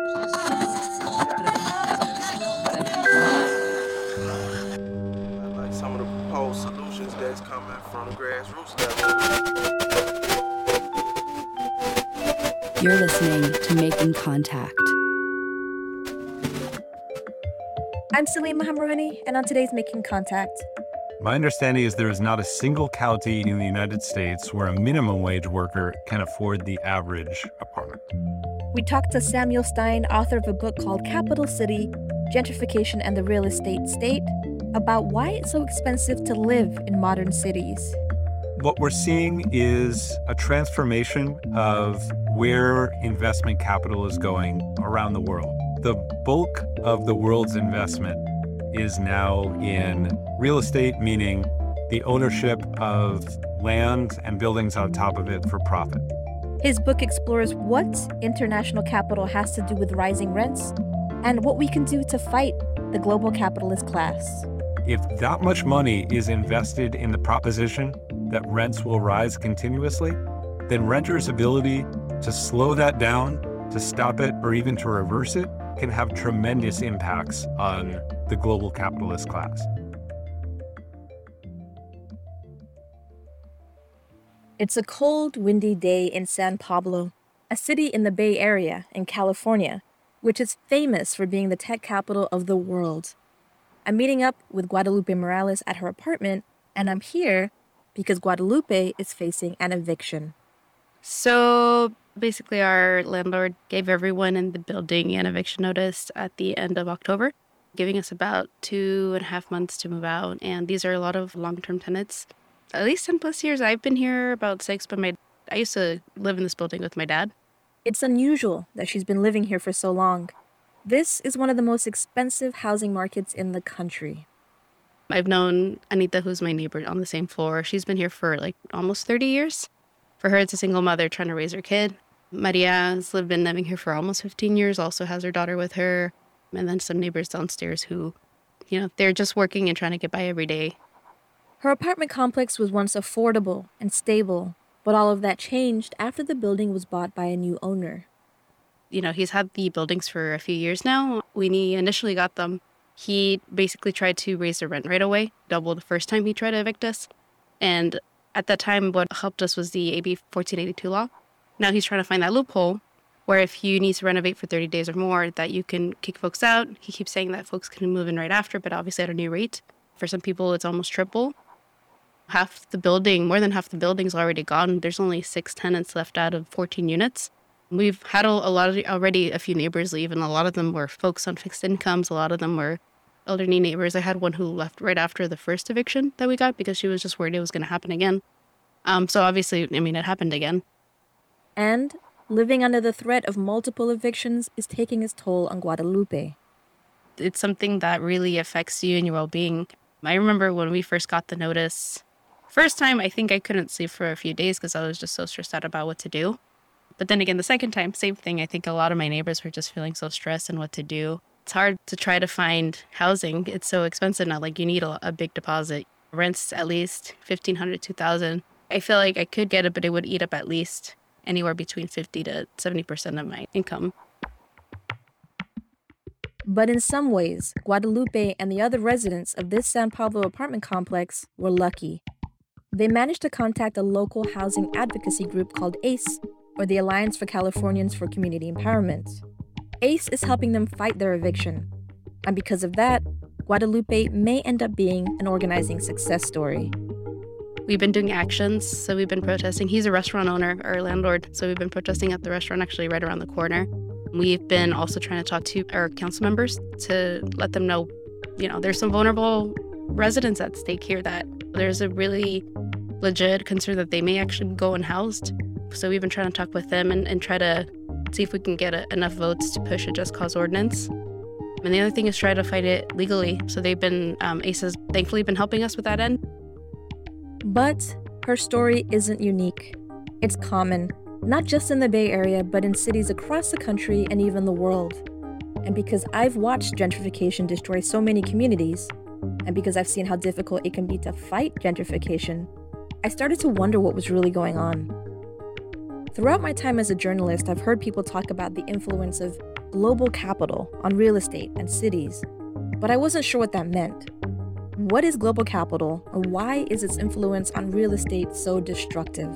Like some of the proposed solutions that's coming from the grassroots level. You're listening to Making Contact. I'm Salim Hamrouhani, and on today's Making Contact. My understanding is there is not a single county in the United States where a minimum wage worker can afford the average apartment. We talked to Samuel Stein, author of a book called Capital City, Gentrification and the Real Estate State, about why it's so expensive to live in modern cities. What we're seeing is a transformation of where investment capital is going around the world. The bulk of the world's investment is now in real estate, meaning the ownership of land and buildings on top of it for profit. His book explores what international capital has to do with rising rents and what we can do to fight the global capitalist class. If that much money is invested in the proposition that rents will rise continuously, then renters' ability to slow that down, to stop it, or even to reverse it can have tremendous impacts on the global capitalist class. It's a cold, windy day in San Pablo, a city in the Bay Area in California, which is famous for being the tech capital of the world. I'm meeting up with Guadalupe Morales at her apartment, and I'm here because Guadalupe is facing an eviction. So basically, our landlord gave everyone in the building an eviction notice at the end of October, giving us about 2.5 months to move out. And these are a lot of long-term tenants. At least 10 plus years. I've been here about 6, but I used to live in this building with my dad. It's unusual that she's been living here for so long. This is one of the most expensive housing markets in the country. I've known Anita, who's my neighbor on the same floor. She's been here for almost 30 years. For her, it's a single mother trying to raise her kid. Maria's been living here for almost 15 years, also has her daughter with her. And then some neighbors downstairs who, they're just working and trying to get by every day. Her apartment complex was once affordable and stable, but all of that changed after the building was bought by a new owner. He's had the buildings for a few years now. When he initially got them, he basically tried to raise the rent right away, double the first time he tried to evict us. And at that time, what helped us was the AB 1482 law. Now he's trying to find that loophole where if you need to renovate for 30 days or more, that you can kick folks out. He keeps saying that folks can move in right after, but obviously at a new rate. For some people, it's almost triple. More than half the building's already gone. There's only 6 tenants left out of 14 units. We've had a few neighbors leave, and a lot of them were folks on fixed incomes. A lot of them were elderly neighbors. I had one who left right after the first eviction that we got because she was just worried it was going to happen again. So obviously, it happened again. And living under the threat of multiple evictions is taking its toll on Guadalupe. It's something that really affects you and your well-being. I remember when we first got the notice, first time, I think I couldn't sleep for a few days because I was just so stressed out about what to do. But then again, the second time, same thing. I think a lot of my neighbors were just feeling so stressed and what to do. It's hard to try to find housing. It's so expensive now. You need a big deposit. Rent's at least $1,500, $2,000. I feel like I could get it, but it would eat up at least anywhere between 50 to 70% of my income. But in some ways, Guadalupe and the other residents of this San Pablo apartment complex were lucky. They managed to contact a local housing advocacy group called ACE, or the Alliance for Californians for Community Empowerment. ACE is helping them fight their eviction. And because of that, Guadalupe may end up being an organizing success story. We've been doing actions, so we've been protesting. He's a restaurant owner, our landlord, so we've been protesting at the restaurant actually right around the corner. We've been also trying to talk to our council members to let them know, there's some vulnerable residents at stake here that there's a really legit concern that they may actually go unhoused. So we've been trying to talk with them and try to see if we can get enough votes to push a just cause ordinance. And the other thing is try to fight it legally. So they've been, ACE has thankfully been helping us with that end. But her story isn't unique. It's common, not just in the Bay Area, but in cities across the country and even the world. And because I've watched gentrification destroy so many communities, and because I've seen how difficult it can be to fight gentrification, I started to wonder what was really going on. Throughout my time as a journalist, I've heard people talk about the influence of global capital on real estate and cities, but I wasn't sure what that meant. What is global capital, and why is its influence on real estate so destructive?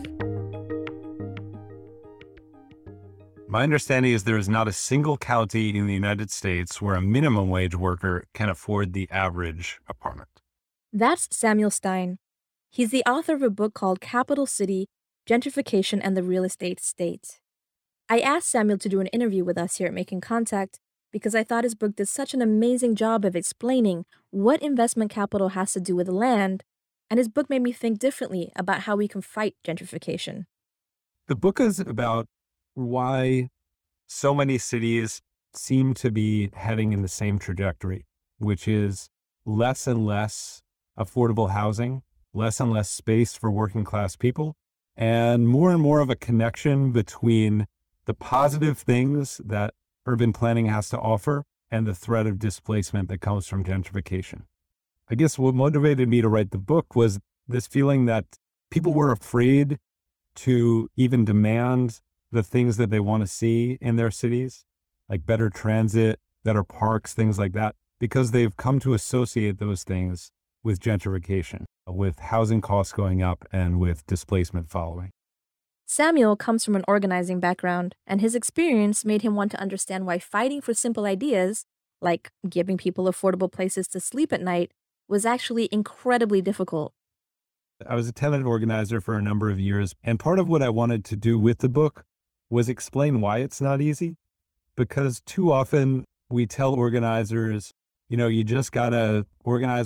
My understanding is there is not a single county in the United States where a minimum wage worker can afford the average apartment. That's Samuel Stein. He's the author of a book called Capital City, Gentrification and the Real Estate State. I asked Samuel to do an interview with us here at Making Contact because I thought his book did such an amazing job of explaining what investment capital has to do with land, and his book made me think differently about how we can fight gentrification. The book is about why so many cities seem to be heading in the same trajectory, which is less and less affordable housing, less and less space for working class people, and more of a connection between the positive things that urban planning has to offer and the threat of displacement that comes from gentrification. I guess what motivated me to write the book was this feeling that people were afraid to even demand the things that they want to see in their cities, like better transit, better parks, things like that, because they've come to associate those things with gentrification, with housing costs going up and with displacement following. Samuel comes from an organizing background, and his experience made him want to understand why fighting for simple ideas, like giving people affordable places to sleep at night, was actually incredibly difficult. I was a tenant organizer for a number of years, and part of what I wanted to do with the book was explain why it's not easy, because too often we tell organizers, you just gotta organize,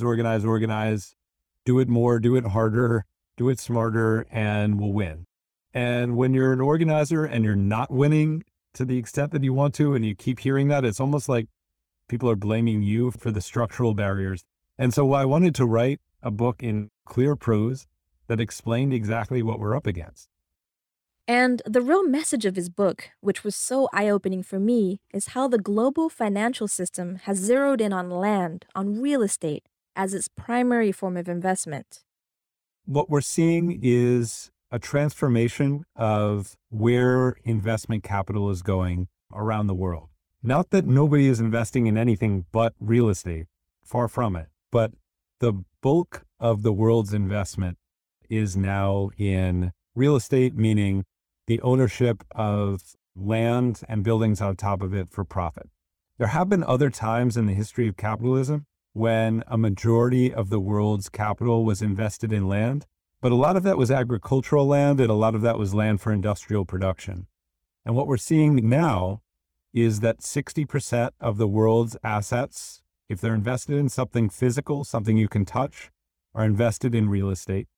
do it more, do it harder, do it smarter, and we'll win. And when you're an organizer and you're not winning to the extent that you want to, and you keep hearing that, it's almost like people are blaming you for the structural barriers. And so I wanted to write a book in clear prose that explained exactly what we're up against. And the real message of his book, which was so eye-opening for me, is how the global financial system has zeroed in on land, on real estate, as its primary form of investment. What we're seeing is a transformation of where investment capital is going around the world. Not that nobody is investing in anything but real estate, far from it, but the bulk of the world's investment is now in real estate, meaning the ownership of land and buildings on top of it for profit. There have been other times in the history of capitalism when a majority of the world's capital was invested in land, but a lot of that was agricultural land and a lot of that was land for industrial production. And what we're seeing now is that 60% of the world's assets, if they're invested in something physical, something you can touch, are invested in real estate.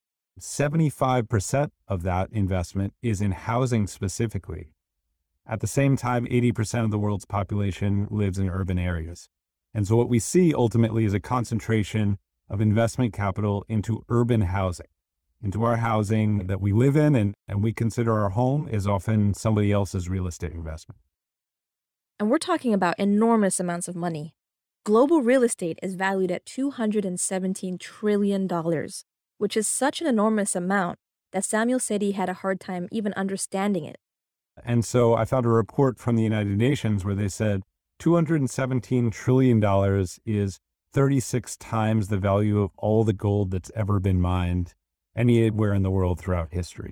75% of that investment is in housing specifically. At the same time, 80% of the world's population lives in urban areas. And so what we see ultimately is a concentration of investment capital into urban housing, into our housing that we live in and we consider our home is often somebody else's real estate investment. And we're talking about enormous amounts of money. Global real estate is valued at $217 trillion, which is such an enormous amount that Samuel said he had a hard time even understanding it. And so I found a report from the United Nations where they said $217 trillion is 36 times the value of all the gold that's ever been mined anywhere in the world throughout history.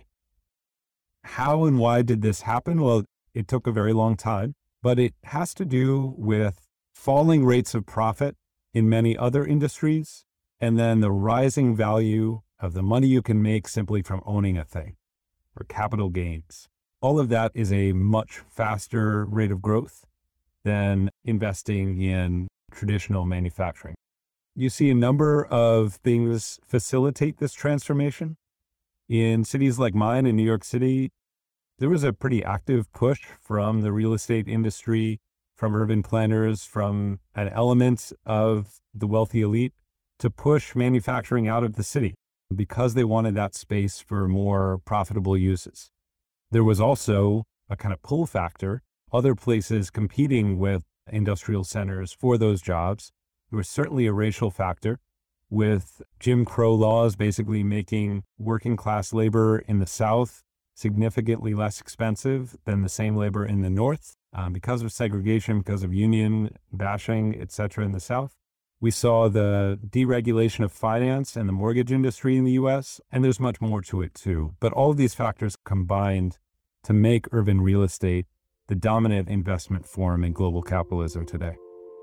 How and why did this happen? Well, it took a very long time, but it has to do with falling rates of profit in many other industries, and then the rising value of the money you can make simply from owning a thing, or capital gains. All of that is a much faster rate of growth than investing in traditional manufacturing. You see a number of things facilitate this transformation. In cities like mine in New York City, there was a pretty active push from the real estate industry, from urban planners, from an element of the wealthy elite to push manufacturing out of the city because they wanted that space for more profitable uses. There was also a kind of pull factor, other places competing with industrial centers for those jobs. There was certainly a racial factor with Jim Crow laws basically making working class labor in the South significantly less expensive than the same labor in the North. because of segregation, because of union bashing, et cetera, in the South. We saw the deregulation of finance and the mortgage industry in the US, and there's much more to it too. But all of these factors combined to make urban real estate the dominant investment form in global capitalism today.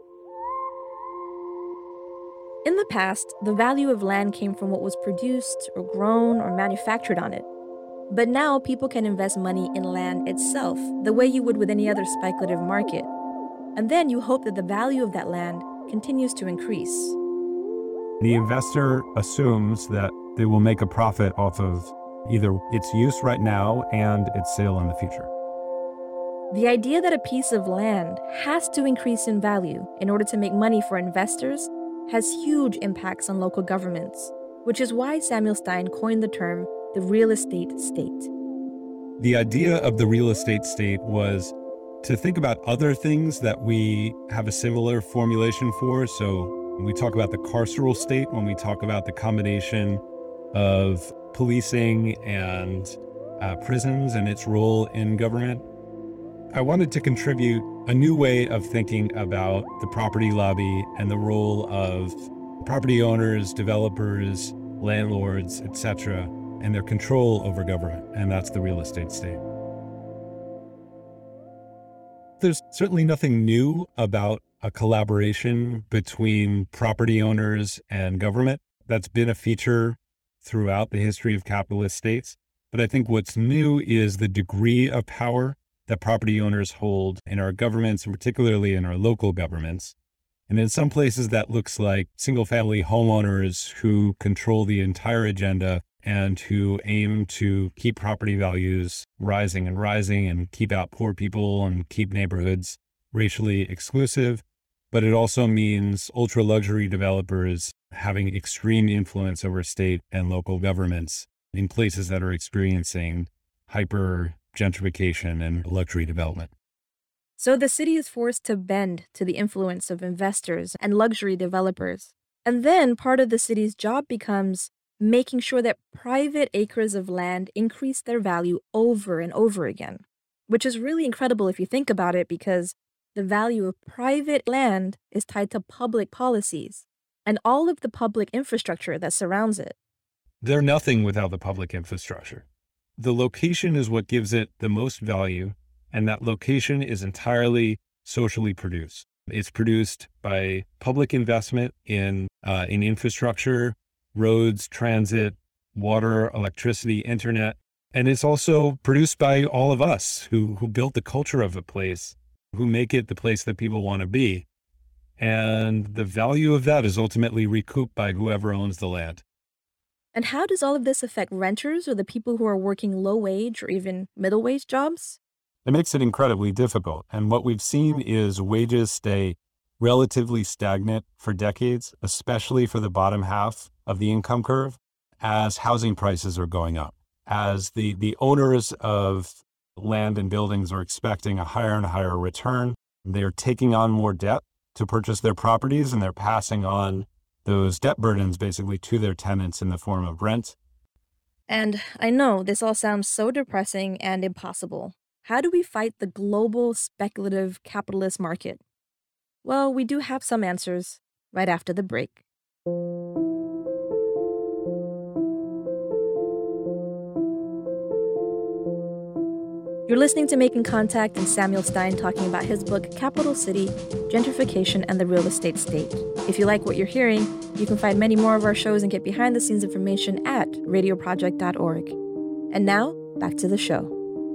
In the past, the value of land came from what was produced or grown or manufactured on it. But now people can invest money in land itself, the way you would with any other speculative market. And then you hope that the value of that land continues to increase. The investor assumes that they will make a profit off of either its use right now and its sale in the future. The idea that a piece of land has to increase in value in order to make money for investors has huge impacts on local governments, which is why Samuel Stein coined the term the real estate state. The idea of the real estate state was to think about other things that we have a similar formulation for. So we talk about the carceral state when we talk about the combination of policing and prisons and its role in government. I wanted to contribute a new way of thinking about the property lobby and the role of property owners, developers, landlords, etc., and their control over government, and that's the real estate state. There's certainly nothing new about a collaboration between property owners and government. That's been a feature throughout the history of capitalist states. But I think what's new is the degree of power that property owners hold in our governments, and particularly in our local governments. And in some places that looks like single-family homeowners who control the entire agenda and who aim to keep property values rising and keep out poor people and keep neighborhoods racially exclusive. But it also means ultra-luxury developers having extreme influence over state and local governments in places that are experiencing hyper gentrification and luxury development. So the city is forced to bend to the influence of investors and luxury developers. And then part of the city's job becomes making sure that private acres of land increase their value over and over again, which is really incredible if you think about it, because the value of private land is tied to public policies and all of the public infrastructure that surrounds it. They're nothing without the public infrastructure. The location is what gives it the most value, and that location is entirely socially produced. It's produced by public investment in infrastructure, roads, transit, water, electricity, internet. And it's also produced by all of us who built the culture of a place, who make it the place that people want to be. And the value of that is ultimately recouped by whoever owns the land. And how does all of this affect renters or the people who are working low-wage or even middle-wage jobs? It makes it incredibly difficult. And what we've seen is wages stay relatively stagnant for decades, especially for the bottom half of the income curve, as housing prices are going up. As the owners of land and buildings are expecting a higher and higher return, they're taking on more debt to purchase their properties, and they're passing on those debt burdens basically to their tenants in the form of rent. And I know this all sounds so depressing and impossible. How do we fight the global speculative capitalist market? Well, we do have some answers right after the break. You're listening to Making Contact and Samuel Stein talking about his book, Capital City, Gentrification and the Real Estate State. If you like what you're hearing, you can find many more of our shows and get behind-the-scenes information at radioproject.org. And now, back to the show.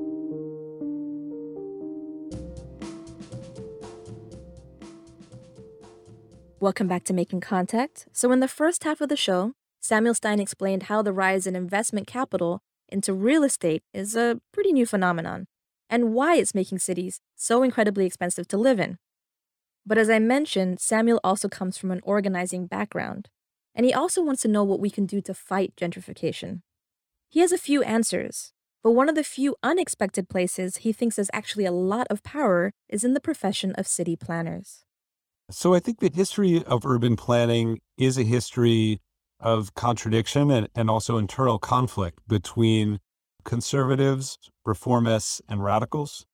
Welcome back to Making Contact. So in the first half of the show, Samuel Stein explained how the rise in investment capital into real estate is a pretty new phenomenon, and why it's making cities so incredibly expensive to live in. But as I mentioned, Samuel also comes from an organizing background, and he also wants to know what we can do to fight gentrification. He has a few answers, but one of the few unexpected places he thinks there's actually a lot of power is in the profession of city planners. So I think the history of urban planning is a history of contradiction and also internal conflict between conservatives, reformists, and radicals.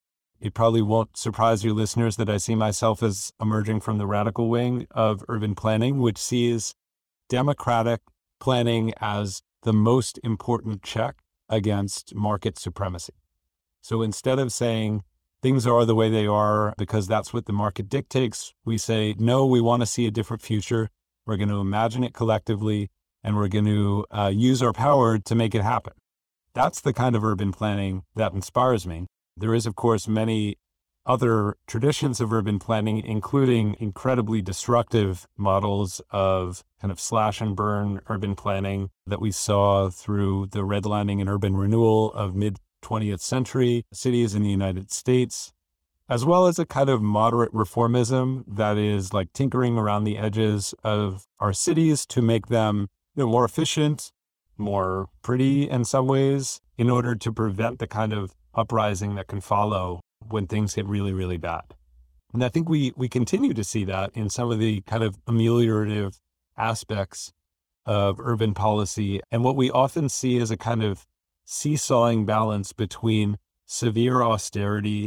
It probably won't surprise your listeners that I see myself as emerging from the radical wing of urban planning, which sees democratic planning as the most important check against market supremacy. So instead of saying things are the way they are because that's what the market dictates, we say, no, we want to see a different future. We're going to imagine it collectively, and we're going to use our power to make it happen. That's the kind of urban planning that inspires me. There is, of course, many other traditions of urban planning, including incredibly destructive models of kind of slash and burn urban planning that we saw through the redlining and urban renewal of mid-20th century cities in the United States, as well as a kind of moderate reformism that is like tinkering around the edges of our cities to make them more efficient, more pretty in some ways, in order to prevent the kind of uprising that can follow when things get really, really bad. And I think we continue to see that in some of the kind of ameliorative aspects of urban policy. And what we often see is a kind of seesawing balance between severe austerity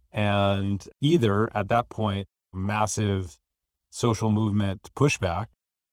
and either, at that point, massive social movement pushback,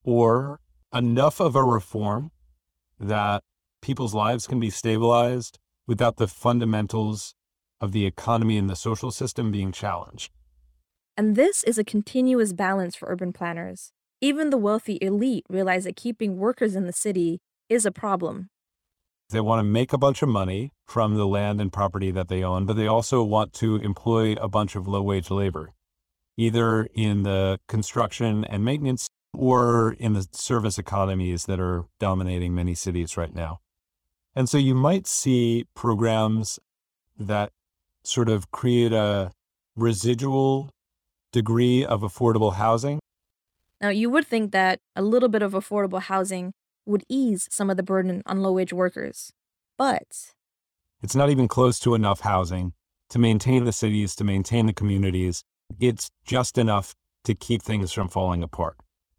or enough of a reform that people's lives can be stabilized without the fundamentals of the economy and the social system being challenged. And this is a continuous balance for urban planners. Even the wealthy elite realize that keeping workers in the city is a problem. They want to make a bunch of money from the land and property that they own, but they also want to employ a bunch of low-wage labor, either in the construction and maintenance or in the service economies that are dominating many cities right now. And so you might see programs that sort of create a residual degree of affordable housing. Now, you would think that a little bit of affordable housing would ease some of the burden on low-wage workers, but it's not even close to enough housing to maintain the cities, to maintain the communities. It's just enough to keep things from falling apart.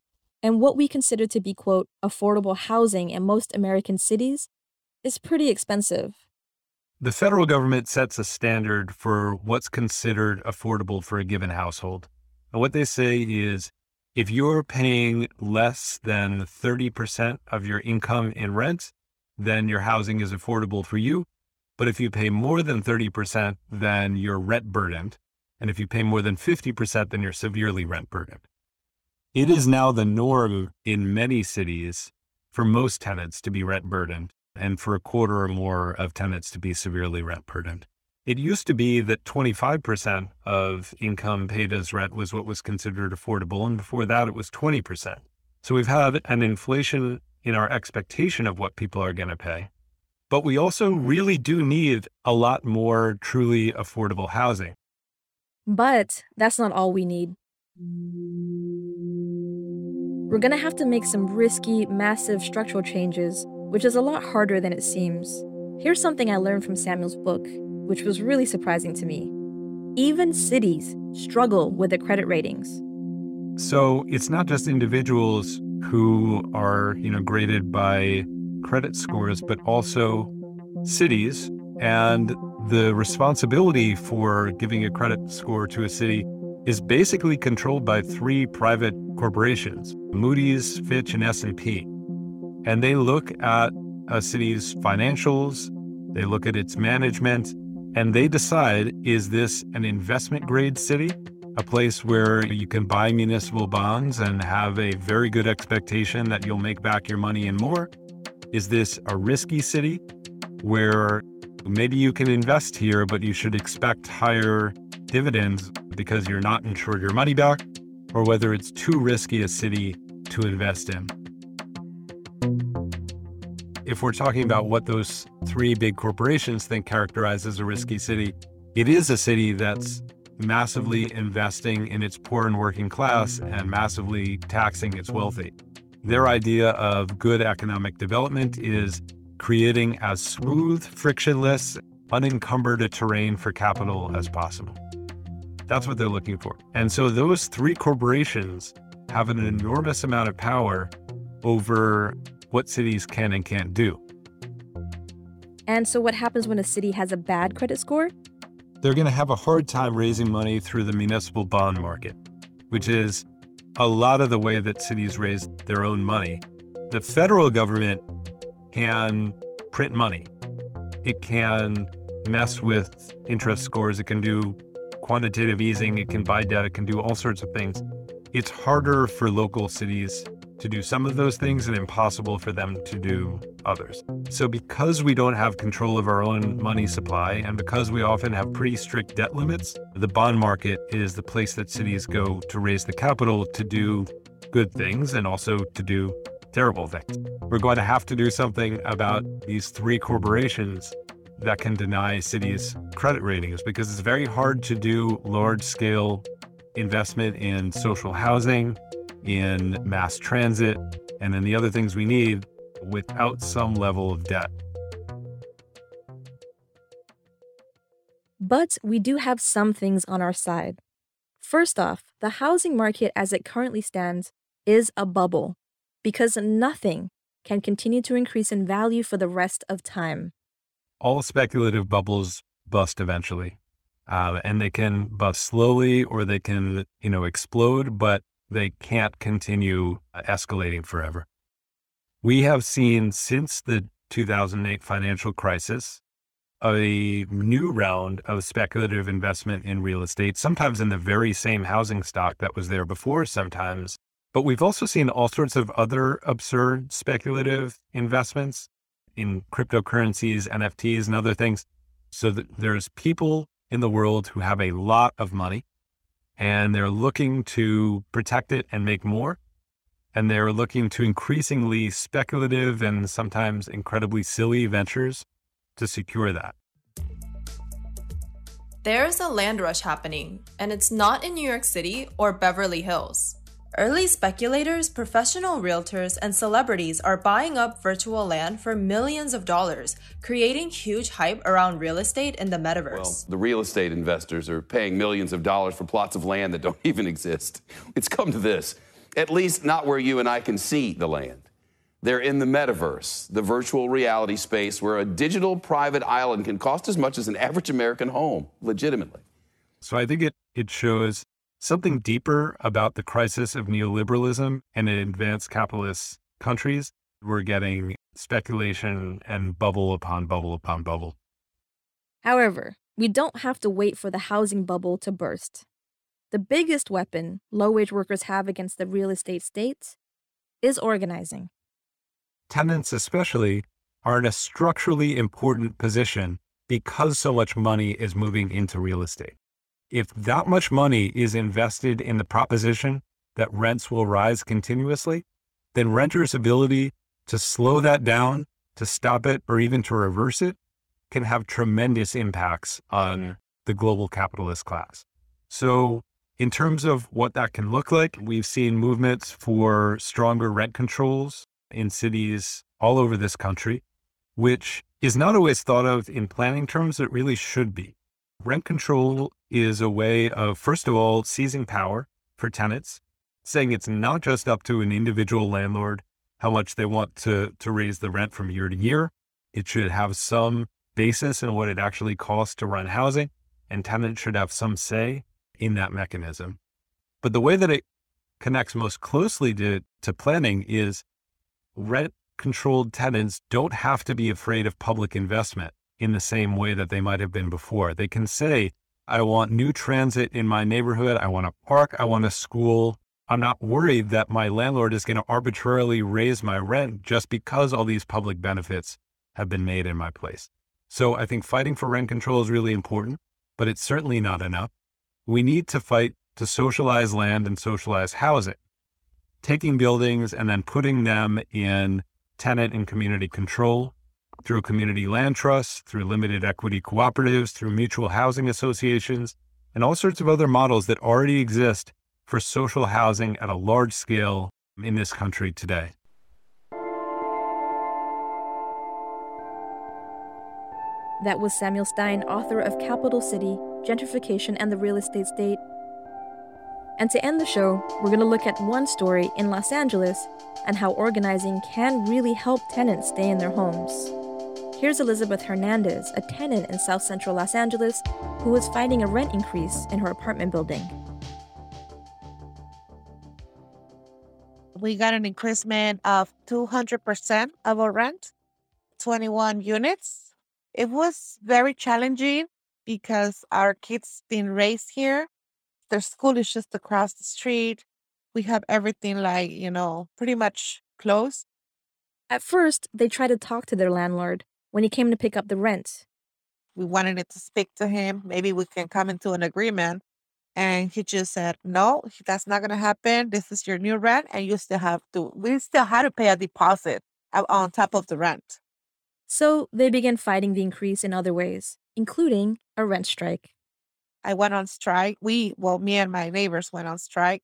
And what we consider to be, quote, affordable housing in most American cities is pretty expensive. The federal government sets a standard for what's considered affordable for a given household. And what they say is, if you're paying less than 30% of your income in rent, then your housing is affordable for you. But if you pay more than 30%, then you're rent burdened. And if you pay more than 50%, then you're severely rent burdened. It is now the norm in many cities for most tenants to be rent burdened, and for a quarter or more of tenants to be severely rent burdened. It used to be that 25% of income paid as rent was what was considered affordable, and before that it was 20%. So we've had an inflation in our expectation of what people are going to pay. But we also really do need a lot more truly affordable housing. But that's not all we need. We're going to have to make some risky, massive structural changes, which is a lot harder than it seems. Here's something I learned from Samuel's book, which was really surprising to me. Even cities struggle with their credit ratings. So it's not just individuals who are, graded by credit scores, but also cities. And the responsibility for giving a credit score to a city is basically controlled by three private corporations, Moody's, Fitch, and S&P. And they look at a city's financials, they look at its management, and they decide, is this an investment grade city? A place where you can buy municipal bonds and have a very good expectation that you'll make back your money and more? Is this a risky city where maybe you can invest here, but you should expect higher dividends because you're not insured your money back? Or whether it's too risky a city to invest in? If we're talking about what those three big corporations think characterizes a risky city, it is a city that's massively investing in its poor and working class and massively taxing its wealthy. Their idea of good economic development is creating as smooth, frictionless, unencumbered a terrain for capital as possible. That's what they're looking for. And so those three corporations have an enormous amount of power over what cities can and can't do. And so what happens when a city has a bad credit score? they're going to have a hard time raising money through the municipal bond market, which is a lot of the way that cities raise their own money. The federal government can print money. It can mess with interest scores. It can do quantitative easing. It can buy debt. It can do all sorts of things. It's harder for local cities to do some of those things and impossible for them to do others. So because we don't have control of our own money supply, and because we often have pretty strict debt limits, the bond market is the place that cities go to raise the capital to do good things and also to do terrible things. We're going to have to do something about these three corporations that can deny cities credit ratings, because it's very hard to do large-scale investment in social housing, in mass transit, and in the other things we need without some level of debt. But we do have some things on our side. First off, the housing market as it currently stands is a bubble, because nothing can continue to increase in value for the rest of time. All speculative bubbles bust eventually, and they can bust slowly or they can, explode, but they can't continue escalating forever. We have seen since the 2008 financial crisis a new round of speculative investment in real estate, sometimes in the very same housing stock that was there before sometimes. But we've also seen all sorts of other absurd speculative investments in cryptocurrencies, NFTs, and other things. So that there's people in the world who have a lot of money, and they're looking to protect it and make more. And they're looking to increasingly speculative and sometimes incredibly silly ventures to secure that. There's a land rush happening, and it's not in New York City or Beverly Hills. Early speculators, professional realtors, and celebrities are buying up virtual land for millions of dollars, creating huge hype around real estate in the metaverse. Well, the real estate investors are paying millions of dollars for plots of land that don't even exist. It's come to this, at least not where you and I can see the land. They're in the metaverse, the virtual reality space where a digital private island can cost as much as an average American home, legitimately. So I think it shows something deeper about the crisis of neoliberalism and in advanced capitalist countries. We're getting speculation and bubble upon bubble upon bubble. However, we don't have to wait for the housing bubble to burst. The biggest weapon low-wage workers have against the real estate state is organizing. Tenants especially are in a structurally important position because so much money is moving into real estate. If that much money is invested in the proposition that rents will rise continuously, then renters' ability to slow that down, to stop it, or even to reverse it can have tremendous impacts on the global capitalist class. So in terms of what that can look like, we've seen movements for stronger rent controls in cities all over this country, which is not always thought of in planning terms. It really should be. Rent control is a way of, first of all, seizing power for tenants, saying it's not just up to an individual landlord how much they want to raise the rent from year to year. It should have some basis in what it actually costs to run housing, and tenants should have some say in that mechanism. But the way that it connects most closely to planning is rent-controlled tenants don't have to be afraid of public investment in the same way that they might have been before. They can say, I want new transit in my neighborhood. I want a park. I want a school. I'm not worried that my landlord is going to arbitrarily raise my rent just because all these public benefits have been made in my place. So I think fighting for rent control is really important, but it's certainly not enough. We need to fight to socialize land and socialize housing, taking buildings and then putting them in tenant and community control through community land trusts, through limited equity cooperatives, through mutual housing associations, and all sorts of other models that already exist for social housing at a large scale in this country today. That was Samuel Stein, author of Capital City, Gentrification and the Real Estate State. And to end the show, we're going to look at one story in Los Angeles and how organizing can really help tenants stay in their homes. Here's Elizabeth Hernandez, a tenant in South Central Los Angeles, who was fighting a rent increase in her apartment building. We got an increasement of 200% of our rent, 21 units. It was very challenging because our kids been raised here. Their school is just across the street. We have everything pretty much close. At first, they tried to talk to their landlord when he came to pick up the rent. We wanted it to speak to him. Maybe we can come into an agreement. And he just said, no, that's not going to happen. This is your new rent. And we still had to pay a deposit on top of the rent. So they began fighting the increase in other ways, including a rent strike. I went on strike. Me and my neighbors went on strike.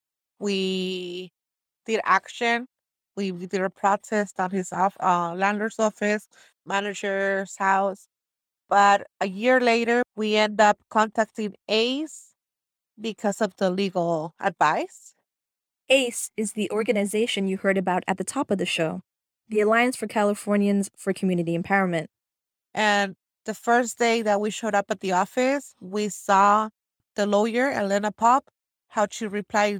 We did action. We did a protest on his landlord's office, manager's house. But a year later, we end up contacting ACE because of the legal advice. ACE is the organization you heard about at the top of the show, the Alliance for Californians for Community Empowerment. And the first day that we showed up at the office, we saw the lawyer, Elena Pop, how she replied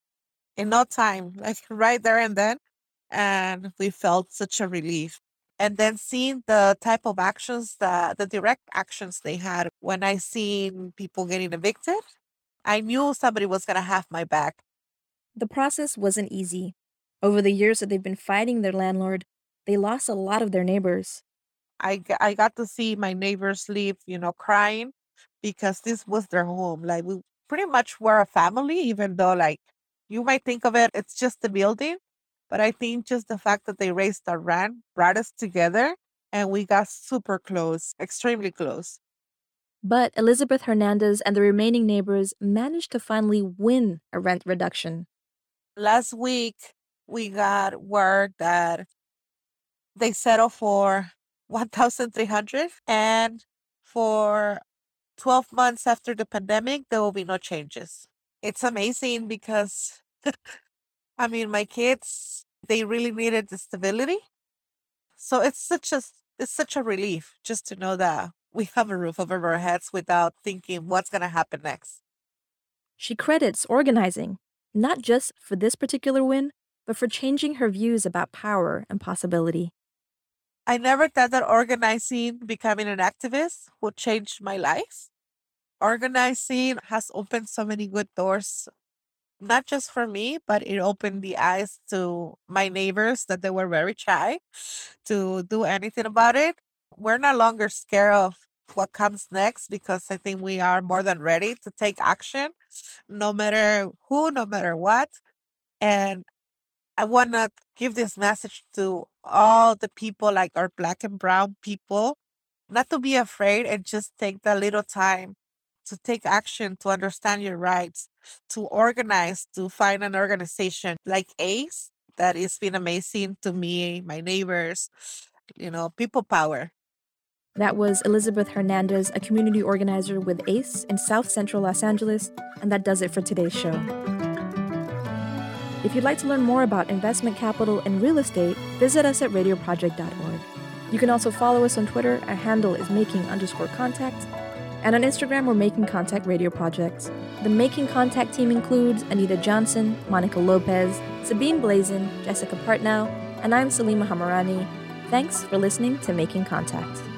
in no time, right there and then. And we felt such a relief. And then seeing the type of actions, the direct actions they had, when I seen people getting evicted, I knew somebody was going to have my back. The process wasn't easy. Over the years that they've been fighting their landlord, they lost a lot of their neighbors. I got to see my neighbors leave, crying because this was their home. We pretty much were a family, even though you might think of it, it's just a building. But I think just the fact that they raised our rent brought us together and we got super close, extremely close. But Elizabeth Hernandez and the remaining neighbors managed to finally win a rent reduction. Last week, we got word that they settled for $1,300, and for 12 months after the pandemic, there will be no changes. It's amazing because my kids, they really needed the stability. So it's such a relief just to know that we have a roof over our heads without thinking what's going to happen next. She credits organizing, not just for this particular win, but for changing her views about power and possibility. I never thought that organizing, becoming an activist, would change my life. Organizing has opened so many good doors, not just for me, but it opened the eyes to my neighbors that they were very shy to do anything about it. We're no longer scared of what comes next because I think we are more than ready to take action, no matter who, no matter what. And I want to give this message to all the people, our Black and brown people, not to be afraid and just take that little time to take action, to understand your rights, to organize, to find an organization like ACE that has been amazing to me, my neighbors, people power. That was Elizabeth Hernandez, a community organizer with ACE in South Central Los Angeles, and that does it for today's show. If you'd like to learn more about investment capital and real estate, visit us at radioproject.org. You can also follow us on Twitter. Our handle is making_contact. And on Instagram, we're Making Contact Radio Project. The Making Contact team includes Anita Johnson, Monica Lopez, Sabine Blazin, Jessica Partnow, and I'm Salima Hamarani. Thanks for listening to Making Contact.